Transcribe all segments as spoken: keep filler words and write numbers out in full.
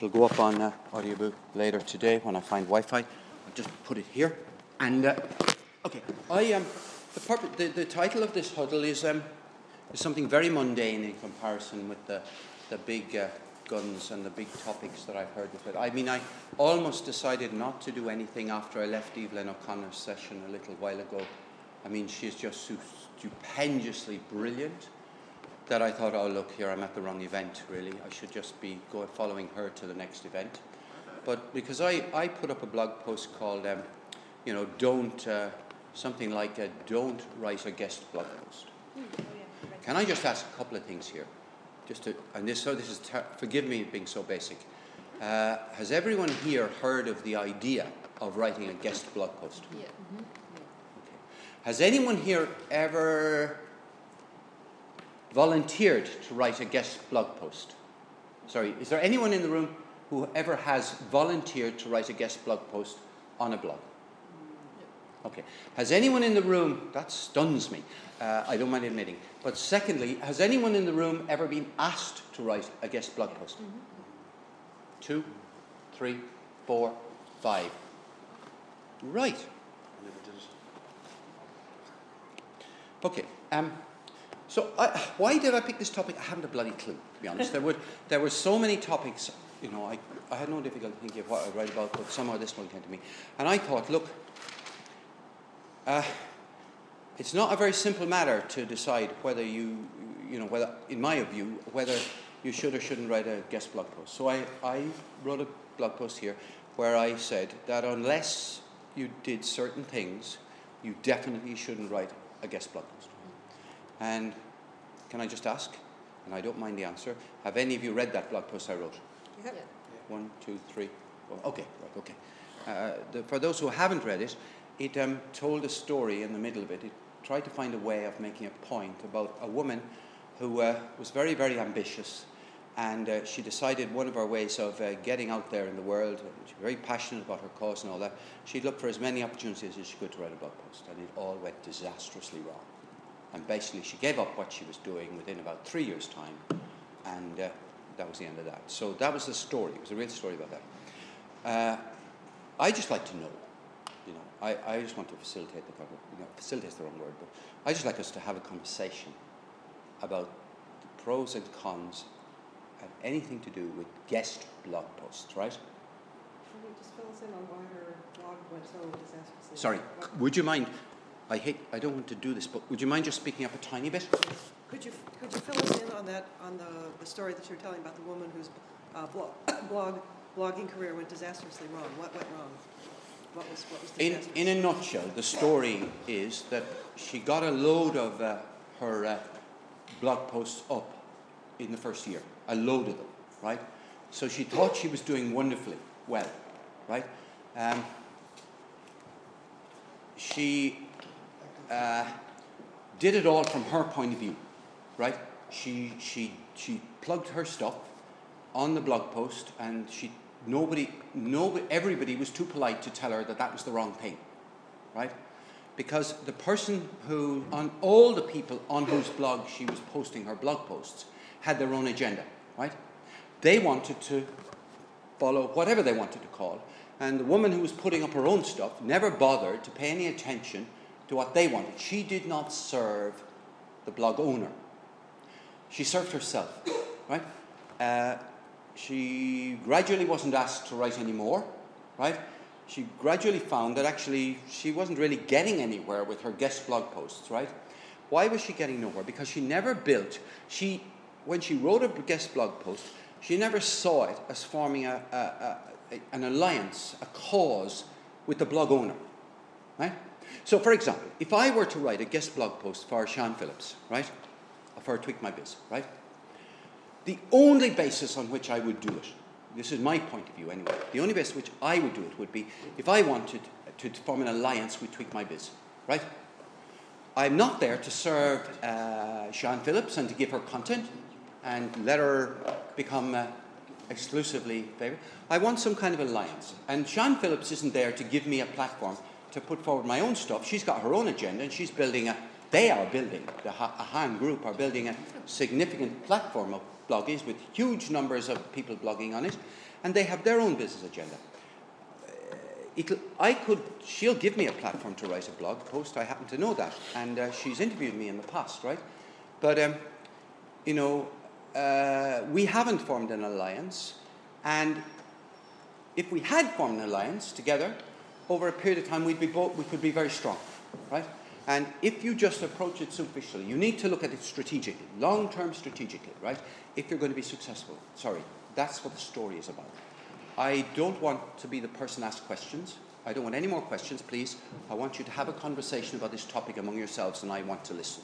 It'll go up on uh, Audiobook later today when I find Wi-Fi. I'll just put it here. And uh, okay, I um, the, purpose, the the title of this huddle is um, is something very mundane in comparison with the the big uh, guns and the big topics that I've heard with it. I mean, I almost decided not to do anything after I left Evelyn O'Connor's session a little while ago. I mean, she's just so stupendously brilliant that I thought, oh, look, here, I'm at the wrong event, really. I should just be going, following her to the next event. But because I, I put up a blog post called, um, you know, don't, uh, something like, uh, don't write a guest blog post. Mm, oh yeah, Can I just ask a couple of things here? Just to, and this, so this is, ter- forgive me being so basic. Uh, has everyone here heard of the idea of writing a guest blog post? Yeah. Mm-hmm. Yeah. Okay. Has anyone here ever volunteered to write a guest blog post? Sorry, is there anyone in the room who ever has volunteered to write a guest blog post on a blog? Okay. Has anyone in the room, that stuns me, uh, I don't mind admitting, but secondly, has anyone in the room ever been asked to write a guest blog post? Mm-hmm. Two, three, four, five. Right. I never did it. Okay. Um, So, I, why did I pick this topic? I haven't a bloody clue, to be honest. There were there were so many topics, you know, I, I had no difficulty thinking of what I'd write about, but somehow this one came to me. And I thought, look, uh, it's not a very simple matter to decide whether you, you know, whether, in my view, whether you should or shouldn't write a guest blog post. So I, I wrote a blog post here where I said that unless you did certain things, you definitely shouldn't write a guest blog post. And can I just ask, and I don't mind the answer, have any of you read that blog post I wrote? Yeah. One, two, three, four. Okay, right, okay. Uh, the, for those who haven't read it, it um, told a story in the middle of it. It tried to find a way of making a point about a woman who uh, was very, very ambitious, and uh, she decided one of her ways of uh, getting out there in the world, and she was very passionate about her cause and all that, she'd look for as many opportunities as she could to write a blog post, and it all went disastrously wrong. And basically, she gave up what she was doing within about three years' time, and uh, that was the end of that. So that was the story. It was a real story about that. Uh, I just like to know, you know, I, I just want to facilitate the you know, facilitate the wrong word, but I just like us to have a conversation about the pros and cons of anything to do with guest blog posts, right? Can you just fill us in on why her blog went so disastrously? Sorry, would you mind? I hate. I don't want to do this, but would you mind just speaking up a tiny bit? Could you could you fill us in on that on the, the story that you were telling about the woman whose uh, blog, blog blogging career went disastrously wrong? What went wrong? What was what was in disastrous? in a nutshell, the story is that she got a load of uh, her uh, blog posts up in the first year, a load of them, right? So she thought she was doing wonderfully well, right? Um, she. Uh, did it all from her point of view, right? She she she plugged her stuff on the blog post, and she nobody nobody everybody was too polite to tell her that that was the wrong thing, right? Because the person who on all the people on whose blog she was posting her blog posts had their own agenda, right? They wanted to follow whatever they wanted to call, and the woman who was putting up her own stuff never bothered to pay any attention to what they wanted. She did not serve the blog owner. She served herself, right? Uh, she gradually wasn't asked to write anymore, right? She gradually found that actually she wasn't really getting anywhere with her guest blog posts, right? Why was she getting nowhere? Because she never built, she, when she wrote a guest blog post, she never saw it as forming a, a, a, a, an alliance, a cause with the blog owner, right? So, for example, if I were to write a guest blog post for Sian Phillips, right, or for Tweak My Biz, right, the only basis on which I would do it, this is my point of view anyway, the only basis on which I would do it would be if I wanted to form an alliance with Tweak My Biz, right? I'm not there to serve uh, Sian Phillips and to give her content and let her become uh, exclusively favourite. I want some kind of alliance. And Sian Phillips isn't there to give me a platform to put forward my own stuff. She's got her own agenda, and she's building a, they are building, the Ahan group are building a significant platform of bloggers with huge numbers of people blogging on it. and they have their own business agenda. It'll, I could, she'll give me a platform to write a blog post, I happen to know that, and uh, she's interviewed me in the past, right? But, um, you know, uh, we haven't formed an alliance, and if we had formed an alliance together, over a period of time, we'd be both, we could be very strong, right? And if you just approach it superficially, you need to look at it strategically, long-term strategically, right? If you're going to be successful. Sorry, that's what the story is about. I don't want to be the person asked questions. I don't want any more questions, please. I want you to have a conversation about this topic among yourselves, and I want to listen.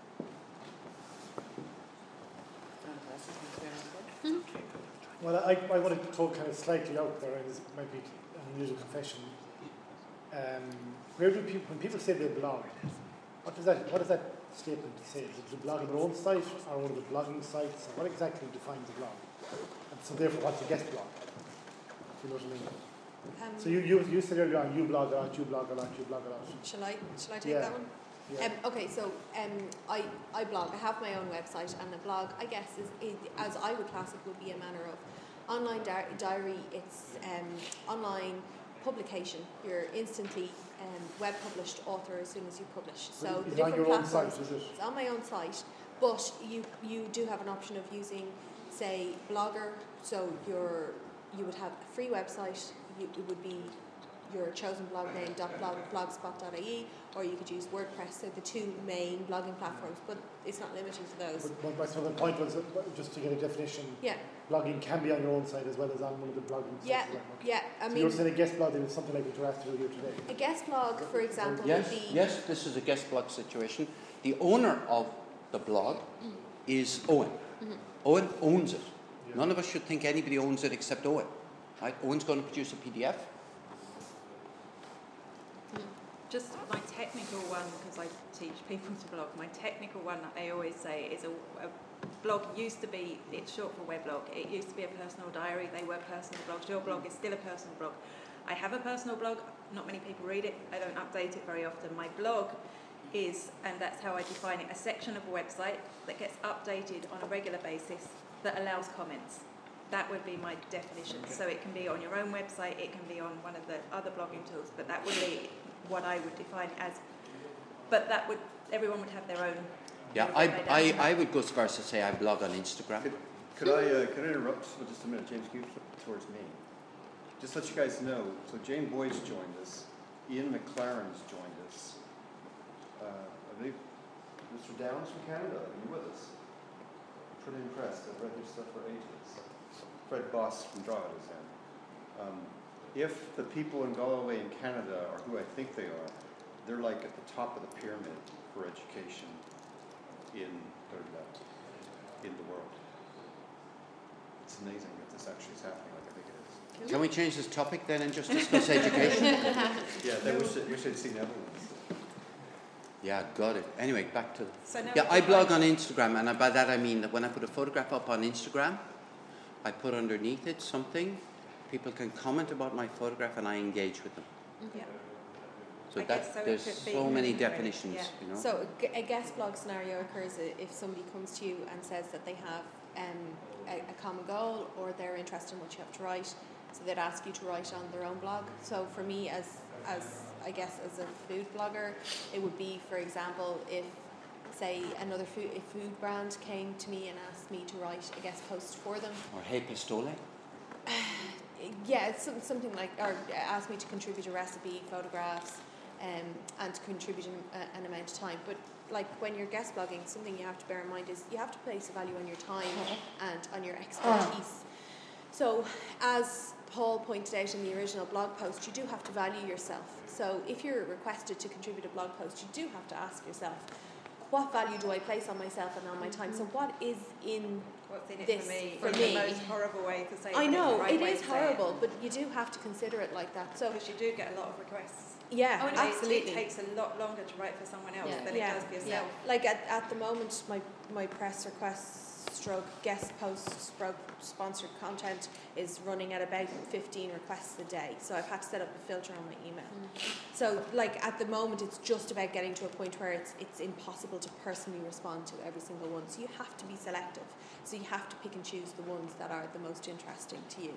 Well, I, I want to talk kind of slightly out there, and this might be an unusual confession. Um, where do people, when people say they blog, what does that, what does that statement say? Is it to blog on their own site, or one of the blogging sites, or what exactly defines a blog? And so therefore, what's a guest blog? You know what I mean? Um, so you, you you said earlier on, you blog a lot, you blog a lot, you blog a lot. Shall I, shall I take Yeah. that one? Yeah. Um, okay, so um, I, I blog. I have my own website, and a blog, I guess, is, is as I would class it, would be a manner of online di- diary. It's um, online publication. You're instantly um, web published author as soon as you publish. So Is the it on different your own platforms. site, is it? It's on my own site, but you you do have an option of using, say, Blogger. So you're you would have a free website. You, it would be your chosen blog name dot blog blogspot dot I E, or you could use WordPress. They're the two main blogging platforms, but it's not limited to those. But, but so the point was, uh, just to get a definition, Yeah, blogging can be on your own site as well as on one of the blogging sites. yeah, is that right? yeah. I so mean, you're saying a guest blog is something like what you're asked to do here today? a guest blog, for example, Yes, would be yes, this is a guest blog situation. The owner of the blog Mm. is Owen. Mhm. Owen owns it. Yeah. None of us should think anybody owns it except Owen. Right? Owen's going to produce a P D F. Just my technical one, because I teach people to blog, my technical one I always say is a, a blog used to be, it's short for weblog, it used to be a personal diary, they were personal blogs, your blog is still a personal blog. I have a personal blog, not many people read it, I don't update it very often. My blog is, and that's how I define it, a section of a website that gets updated on a regular basis that allows comments. That would be my definition. Okay. So it can be on your own website, it can be on one of the other blogging tools, but that would be what I would define as. But that would, everyone would have their own. Yeah, their I, own I, identity. I would go as far as to say I blog on Instagram. Could, could I uh, could I interrupt for just a minute, James? Can you flip it towards me? Just to let you guys know. So Jane Boyd's joined us. Ian McLaren's joined us. Uh, I believe Mister Downs from Canada. Are you with us? Pretty impressed. I've read your stuff for ages. Fred Boss from Drogheda is in. Um, if the people in Galway and Canada are who I think they are, they're like at the top of the pyramid for education in in the world. It's amazing that this actually is happening like I think it is. Can we change this topic then and just discuss education? Yeah, they wish that you should see Netherlands. Yeah, got it. Anyway, back to... So now Yeah, we I blog define- on Instagram, and by that I mean that when I put a photograph up on Instagram, I put underneath it something, people can comment about my photograph and I engage with them. Yeah. So I that guess so it there's could be so many really, definitions, yeah. you know. So a, g- a guest blog scenario occurs i- if somebody comes to you and says that they have um, a, a common goal, or they're interested in what you have to write, so they'd ask you to write on their own blog. So for me, as as I guess as a food blogger, it would be, for example, if say another food a food brand came to me and asked me to write a guest post for them. Or Hey Pistole. Yeah, it's some, something like, or asked me to contribute a recipe, photographs, um, and to contribute an, uh, an amount of time. But like when you're guest blogging, something you have to bear in mind is you have to place a value on your time and on your expertise. So as Paul pointed out in the original blog post, you do have to value yourself. So if you're requested to contribute a blog post, you do have to ask yourself, what value do I place on myself and on my time? So what is in What's in it this for me? for in me? the most horrible way to say it. I but know, the right it way is to say horrible, but you do have to consider it like that. So Because you do get a lot of requests. yeah, Oh, no, absolutely. It, it takes a lot longer to write for someone else Yeah. than yeah, it does for yeah. yourself. Like at, at the moment, my, my press requests stroke guest posts stroke sponsored content is running at about fifteen requests a day. So I've had to set up a filter on my email. Mm. So like at the moment, it's just about getting to a point where it's it's impossible to personally respond to every single one. So you have to be selective. So you have to pick and choose the ones that are the most interesting to you.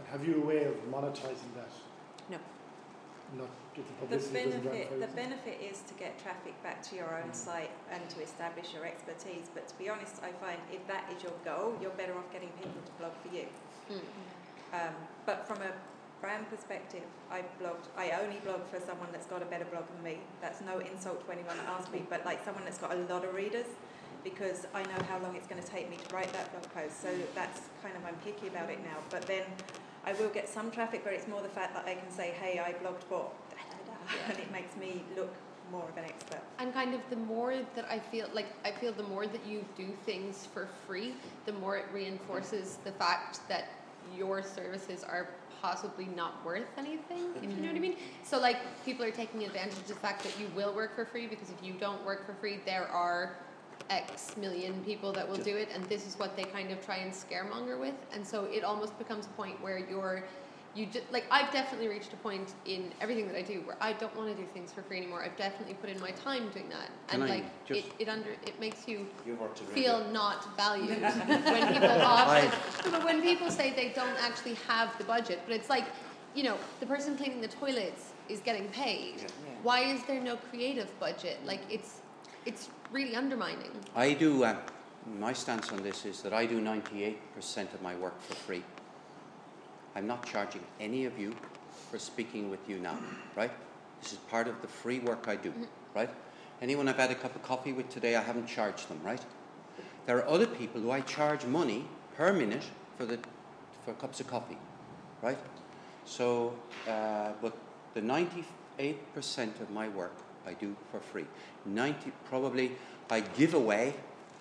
Have you a way of monetising that? No. Not if the The publicity doesn't run benefit, for the you? benefit is to get traffic back to your own site and to establish your expertise. But to be honest, I find if that is your goal, you're better off getting people to blog for you. Mm. Um, but from a brand perspective, I blogged. I only blog for someone that's got a better blog than me. That's no insult to anyone that asks me, but like someone that's got a lot of readers, because I know how long it's going to take me to write that blog post. So that's kind of, I'm picky about it now. But then I will get some traffic, but it's more the fact that I can say, hey, I blogged for da, da, da, and it makes me look more of an expert. And kind of the more that I feel like I feel the more that you do things for free, the more it reinforces the fact that your services are possibly not worth anything, if you know what I mean. So like people are taking advantage of the fact that you will work for free, because if you don't work for free, there are X million people that will do it, and this is what they kind of try and scaremonger with. And so it almost becomes a point where you're you just like I've definitely reached a point in everything that I do where I don't want to do things for free anymore. I've definitely put in my time doing that. Can and I like just- it, it under it makes you You've worked at feel radio. not valued when people often, but when people say they don't actually have the budget. But it's like, you know, the person cleaning the toilets is getting paid. Yeah. Why is there no creative budget? Like it's it's really undermining. I do, uh, my stance on this is that I do ninety-eight percent of my work for free. I'm not charging any of you for speaking with you now, right? This is part of the free work I do, mm-hmm. right? Anyone I've had a cup of coffee with today, I haven't charged them, right? There are other people who I charge money per minute for the for cups of coffee, right? So, uh, but the ninety-eight percent of my work I do for free. ninety probably I give away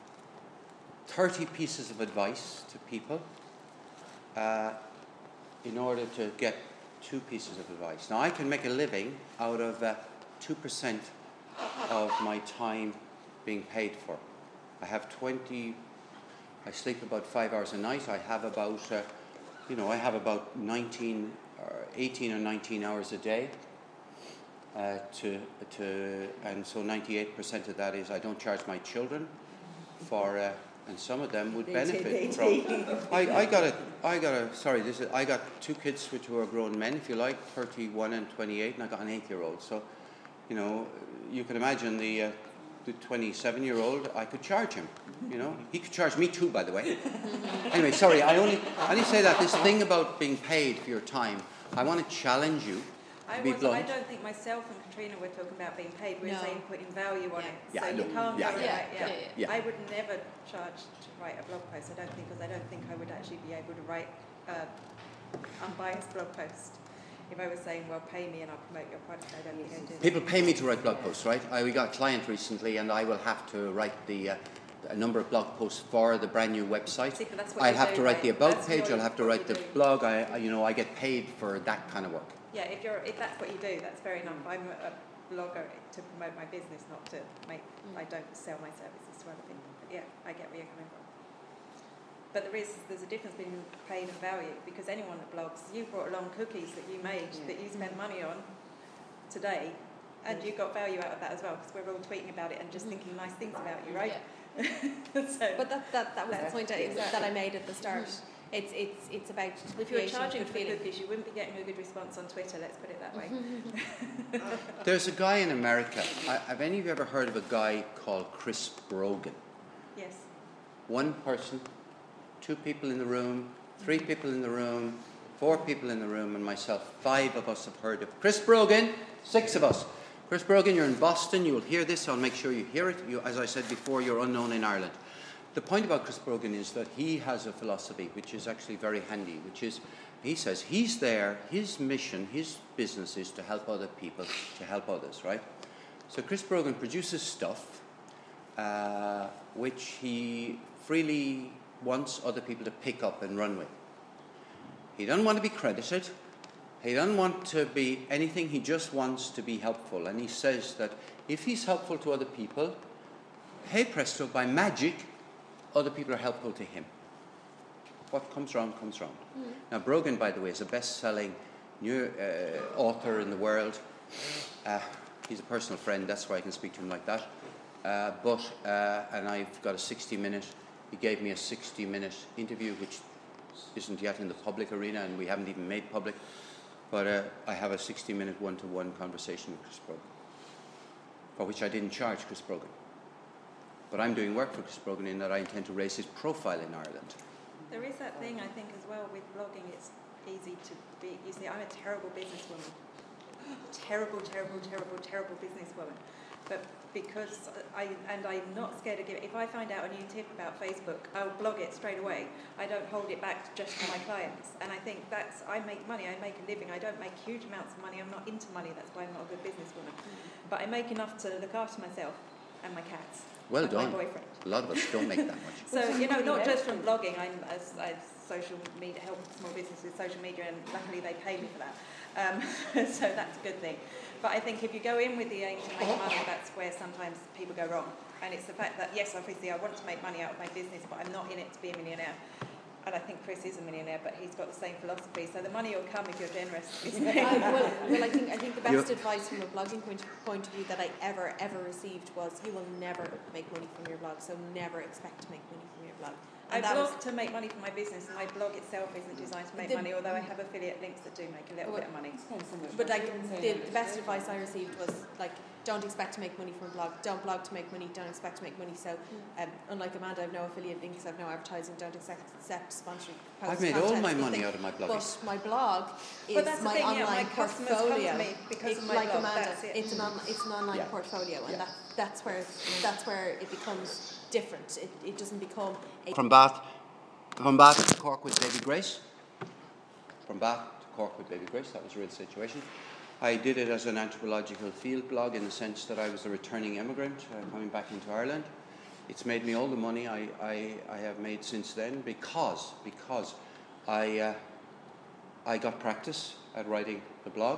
thirty pieces of advice to people uh, in order to get two pieces of advice. Now I can make a living out of uh, two percent of my time being paid for. I have twenty, I sleep about five hours a night. I have about, uh, you know, I have about nineteen or eighteen or nineteen hours a day. Uh, to to and so ninety-eight percent of that is I don't charge my children for uh, and some of them would benefit from. I, I got a I got a sorry this is I got two kids which who are grown men, if you like, thirty-one and twenty-eight, and I got an eight-year-old. So, you know, you can imagine the uh, the twenty-seven-year-old. I could charge him. You know, he could charge me too, by the way. Anyway, sorry. I only I only say that this thing about being paid for your time. I want to challenge you. I, Be was, I blunt. don't think myself and Katrina were talking about being paid. We were No. saying putting value on Yeah. it. Yeah, so I you know. can't Yeah, go yeah, right, yeah, yeah. yeah. I would never charge to write a blog post, I don't think, because I don't think I would actually be able to write an unbiased blog post. If I was saying, well, pay me and I'll promote your product, I don't think I'd do that. People pay me to write blog posts, right? I, we got a client recently, and I will have to write the uh, a number of blog posts for the brand new website. See, but that's what I'll you have do, to write right? the about That's page. what- I'll have to what write you the do. blog. I, I, you know, I get paid for that kind of work. Yeah, if you're if that's what you do, that's fair enough. I'm a, a blogger to promote my business, not to make. Mm. I don't sell my services to other people. But yeah, I get where you're coming from. But there is there's a difference between paid and value, because anyone that blogs, you brought along cookies that you made that you spent money on today, and you got value out of that as well, because we're all tweeting about it and just thinking nice things about you, right? Yeah. so But that that, that was the That's point I, exactly. that I made at the start. It's it's it's about if you were creating charging good for feeling. cookies, you wouldn't be getting a good response on Twitter. Let's put it that way. There's a guy in America. I, have any of you ever heard of a guy called Chris Brogan? Yes. One person, two people in the room, three people in the room, four people in the room, and myself. Five of us have heard of Chris Brogan. Six of us. Chris Brogan, you're in Boston. You will hear this. I'll make sure you hear it. You, as I said before, you're unknown in Ireland. The point about Chris Brogan is that he has a philosophy which is actually very handy, which is, he says he's there, his mission, his business is to help other people, to help others, right? So Chris Brogan produces stuff uh, which he freely wants other people to pick up and run with. He doesn't want to be credited. He doesn't want to be anything. He just wants to be helpful. And he says that if he's helpful to other people, hey presto, by magic, other people are helpful to him. What comes round, comes round. Mm. Now, Brogan, by the way, is a best-selling new uh, author in the world. Uh, he's a personal friend, that's why I can speak to him like that. Uh, but, uh, and I've got a sixty-minute, he gave me a sixty-minute interview, which isn't yet in the public arena, and we haven't even made public. But uh, I have a sixty-minute one-to-one conversation with Chris Brogan, for which I didn't charge Chris Brogan. But I'm doing work for Chris Brogan in that I intend to raise his profile in Ireland. There is that thing, I think, as well with blogging. It's easy to be. You see, I'm a terrible businesswoman. Terrible, terrible, terrible, terrible businesswoman. But because I, and I'm not scared to give it, if I find out a new tip about Facebook, I'll blog it straight away. I don't hold it back just for my clients. And I think that's, I make money, I make a living. I don't make huge amounts of money. I'm not into money. That's why I'm not a good businesswoman. But I make enough to look after myself and my cats. Well and done. My boyfriend. A lot of us don't make that much. So, you know, not just from blogging, I'm as, as social media, help small business with social media, and luckily they pay me for that. Um, so that's a good thing. But I think if you go in with the aim to make money, that's where sometimes people go wrong. And it's the fact that, yes, obviously I want to make money out of my business, but I'm not in it to be a millionaire. And I think Chris is a millionaire, but he's got the same philosophy. So the money will come if you're generous. I, well, well, I think I think the best yep. advice from a blogging point, point of view that I ever ever received was you will never make money from your blog, so never expect to make money from your blog. And I blog to make money for my business, and my blog itself isn't designed to make the, money, although I have affiliate links that do make a little well, bit of money. But like the, the best advice I received was like, don't expect to make money from a blog. Don't blog to make money. Don't expect to make money. So, um, unlike Amanda, I have no affiliate links. I have no advertising. Don't accept, accept sponsored posts. I've made all my money out of my blog. But my blog is but that's my the thing, online yeah, my portfolio. Come to me because it's of my like blog. Amanda. That's it. It's an on, it's an online yeah. portfolio, and yeah. that that's where that's where it becomes different. It it doesn't become a from Bath, from Bath to Cork with Baby Grace. From Bath to Cork with Baby Grace. That was a real situation. I did it as an anthropological field blog in the sense that I was a returning immigrant uh, coming back into Ireland. It's made me all the money I, I, I have made since then because because I uh, I got practice at writing the blog.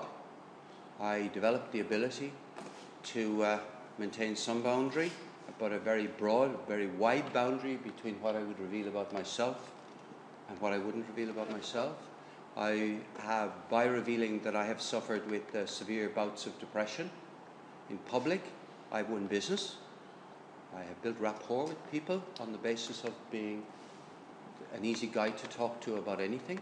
I developed the ability to uh, maintain some boundary, but a very broad, very wide boundary between what I would reveal about myself and what I wouldn't reveal about myself. I have, by revealing that I have suffered with uh, severe bouts of depression in public, I've won business. I have built rapport with people on the basis of being an easy guy to talk to about anything.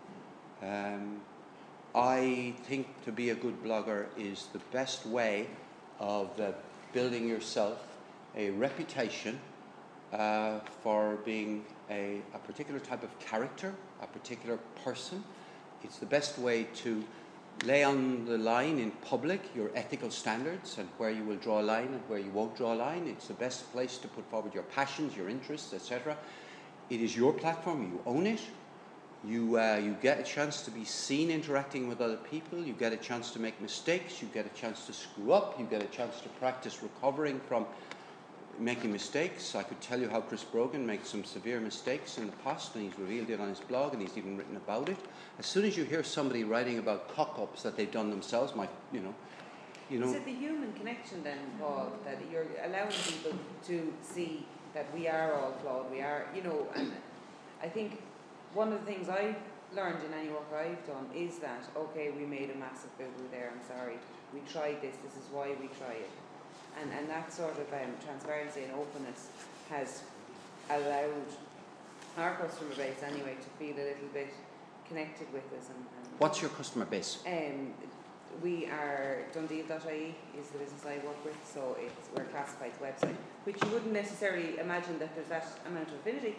Um, I think to be a good blogger is the best way of uh, building yourself a reputation uh, for being a, a particular type of character, a particular person. It's the best way to lay on the line in public your ethical standards and where you will draw a line and where you won't draw a line. It's the best place to put forward your passions, your interests, et cetera. It is your platform. You own it. You uh, you get a chance to be seen interacting with other people. You get a chance to make mistakes. You get a chance to screw up. You get a chance to practice recovering from making mistakes. I could tell you how Chris Brogan makes some severe mistakes in the past, and he's revealed it on his blog, and he's even written about it. As soon as you hear somebody writing about cock-ups that they've done themselves, my, you know, you know. Is it the human connection then, Paul, that you're allowing people to see that we are all flawed, we are, you know, and I think one of the things I've learned in any work I've done is that, okay, we made a massive boo-boo there, I'm sorry, we tried this, this is why we try it. And, and that sort of um, transparency and openness has allowed our customer base anyway to feel a little bit connected with us. And, and What's your customer base? Um, we are Dundeal dot I E is the business I work with, so it's we're a classifieds website, which you wouldn't necessarily imagine that there's that amount of affinity.